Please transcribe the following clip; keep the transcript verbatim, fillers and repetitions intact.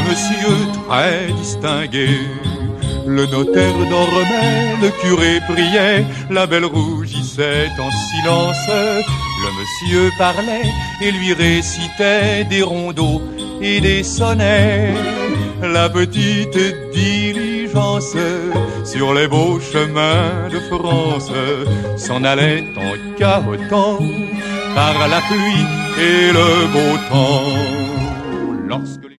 monsieur très distingué. Le notaire dormait, le curé priait, la belle rougissait en silence. Le monsieur parlait et lui récitait des rondeaux et des sonnets. La petite diligence sur les beaux chemins de France s'en allait en cahotant par la pluie et le beau temps. Lorsque